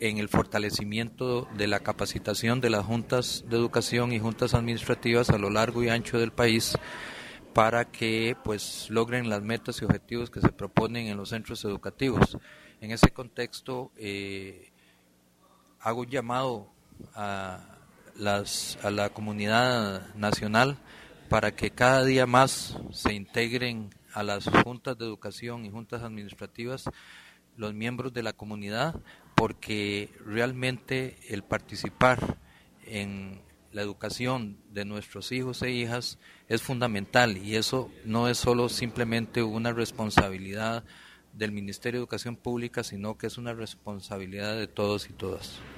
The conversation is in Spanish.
en el fortalecimiento de la capacitación de las juntas de educación y juntas administrativas a lo largo y ancho del país para que pues logren las metas y objetivos que se proponen en los centros educativos. En ese contexto hago un llamado a la comunidad nacional para que cada día más se integren a las juntas de educación y juntas administrativas los miembros de la comunidad, porque realmente el participar en la educación de nuestros hijos e hijas es fundamental, y eso no es solo simplemente una responsabilidad del Ministerio de Educación Pública, sino que es una responsabilidad de todos y todas.